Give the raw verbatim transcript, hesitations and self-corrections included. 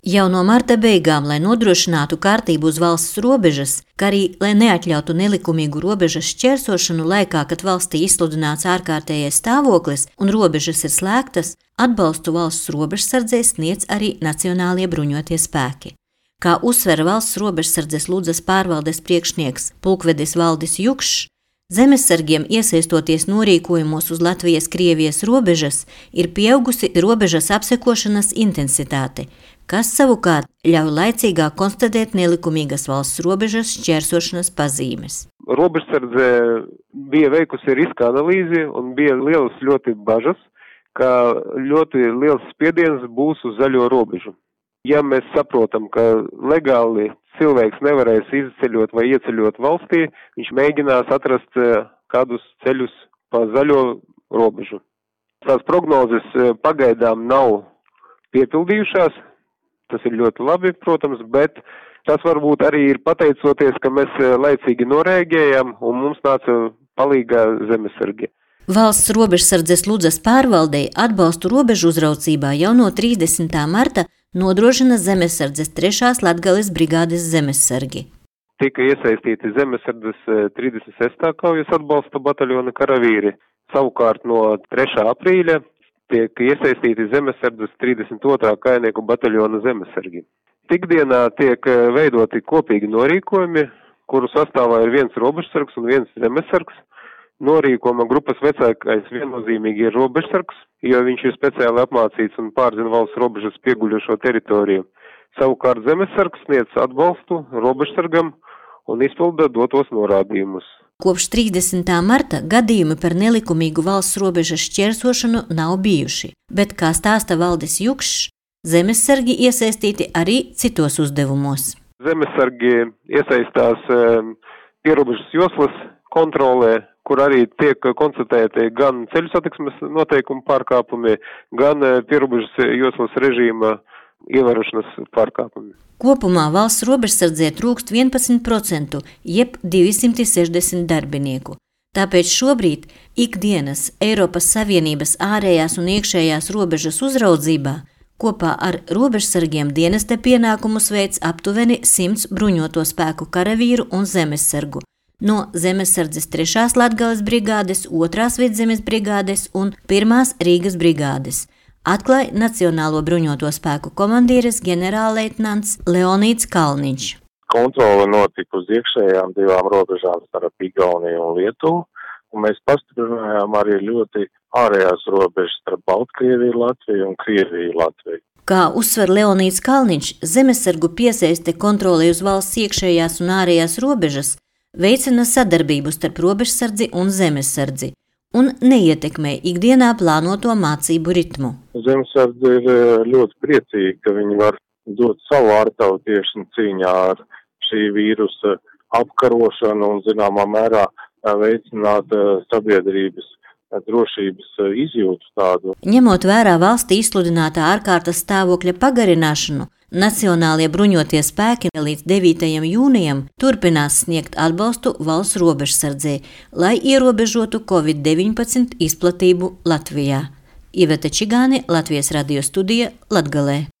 Jau no marta beigām, lai nodrošinātu kārtību uz valsts robežas, kā arī lai neatļautu nelikumīgu robežas šķērsošanu laikā, kad valstī izsludināts ārkārtējais stāvoklis un robežas ir slēgtas, atbalstu valsts robežsardzei sniedz arī Nacionālie bruņotie spēki. Kā uzsver valsts robežsardzes Ludzas pārvaldes priekšnieks pulkvedis Valdis Jukšs, zemesargiem iesaistoties norīkojumos uz Latvijas-Krievijas robežas, ir pieaugusi robežas apsekošanas intensitāte, kas savukārt ļauj laicīgāk konstatēt nelikumīgas valsts robežas šķērsošanas pazīmes. Robežsardze bija veikusi riska analīzi un bija lielas ļoti bažas, ka ļoti liels spiediens būs uz zaļo robežu. Ja mēs saprotam, ka legāli cilvēks nevarēs izceļot vai ieceļot valstī, viņš mēģinās atrast kādus ceļus pa zaļo robežu. Tās prognozes pagaidām nav piepildījušās, tas ir ļoti labi, protams, bet tas varbūt arī ir pateicoties, ka mēs laicīgi norēģējam un mums nāca palīgā zemesargi. Valsts robežsardzes Ludzas pārvaldei atbalstu robežu uzraucībā jau no trīsdesmitā marta nodrošina zemesardzes trešās Latgales brigādes zemesargi. Tika iesaistīti zemesardzes trīsdesmit sestā kaujas atbalsta bataljona karavīri. Savukārt no trešā aprīļa tiek iesaistīti zemesardzes trīsdesmit otrā kājnieku bataljona zemesargi. Tikdienā tiek veidoti kopīgi norīkojumi, kuru sastāvā ir viens robežsargs un viens zemesargs. Norīkojuma grupas vecākais viennozīmīgi ir robežsargs, jo viņš ir speciāli apmācīts un pārzina valsts robežas pieguļošo teritoriju. Savukārt zemesargs sniedz atbalstu robežsargam un izpilda dotos norādījumus. Kopš trīsdesmitā marta gadījumi par nelikumīgu valsts robežas šķērsošanu nav bijuši, bet, kā stāsta Valdis Jukšs, zemesargi iesaistīti arī citos uzdevumos. Zemesargi iesaistās pierobežas joslas kontrolē, kur arī tiek konstatēti gan ceļu satiksmes noteikumu pārkāpumi, gan pierobežas joslas režīma ievērošanas pārkāpumi. Kopumā valsts robežsardzē trūkst vienpadsmit procentu, jeb divsimt sešdesmit darbinieku. Tāpēc šobrīd ikdienas Eiropas Savienības ārējās un iekšējās robežas uzraudzībā kopā ar robežsargiem dienesta pienākumus veic aptuveni simts bruņoto spēku karavīru un zemesargu. No zemesardzes trešās Latgales brigādes, otrās Vidzemes brigādes un pirmās Rīgas brigādes, atklāja Nacionālo bruņoto spēku komandieris ģenerālleitnants Leonīds Kalniņš. Kontrole notika uz iekšējām divām robežām starp Igauniju un Lietuvu, un mēs pastiprinājām arī ļoti ārējās robežas starp Baltkrieviju, Latviju un Krieviju, Latviju. Kā uzsver Leonīds Kalniņš, zemesargu piesaiste kontrolē uz valsts iekšējās un ārējās robežas veicina sadarbību starp robežsardzi un zemesardzi un neietekmē ikdienā plānoto mācību ritmu. Zemesardze ir ļoti priecīga, ka viņi var dot savu ārtavu tieši cīņā ar šī vīrusa apkarošanu un zināmā mērā veicināt sabiedrības drošības izjūtu tādu. Ņemot vērā valstī izsludinātā ārkārtas stāvokļa pagarināšanu, Nacionālie bruņotie spēki līdz devītajam jūnijam turpinās sniegt atbalstu valsts robežsardzei, lai ierobežotu covid deviņpadsmit izplatību Latvijā. Iveta Čigāne, Latvijas radio studija, Latgalē.